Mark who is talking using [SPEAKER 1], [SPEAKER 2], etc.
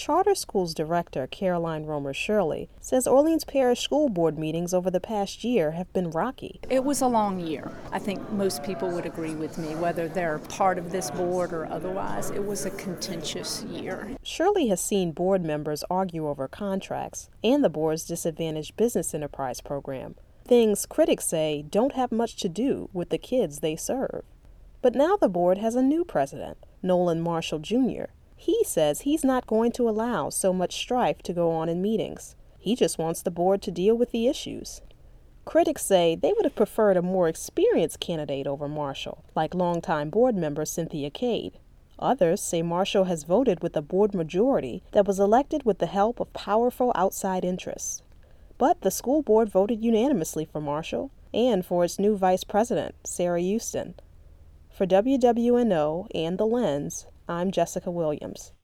[SPEAKER 1] Charter Schools Director Caroline Romer Shirley says Orleans Parish School Board meetings over the past year have been rocky.
[SPEAKER 2] It was a long year. I think most people would agree with me, whether they're part of this board or otherwise. It was a contentious year.
[SPEAKER 1] Shirley has seen board members argue over contracts and the board's disadvantaged business enterprise program, things critics say don't have much to do with the kids they serve. But now the board has a new president, Nolan Marshall Jr. He says he's not going to allow so much strife to go on in meetings. He just wants the board to deal with the issues. Critics say they would have preferred a more experienced candidate over Marshall, like longtime board member Cynthia Cade. Others say Marshall has voted with a board majority that was elected with the help of powerful outside interests. But the school board voted unanimously for Marshall and for its new vice president, Sarah Houston. For WWNO and The Lens, I'm Jessica Williams.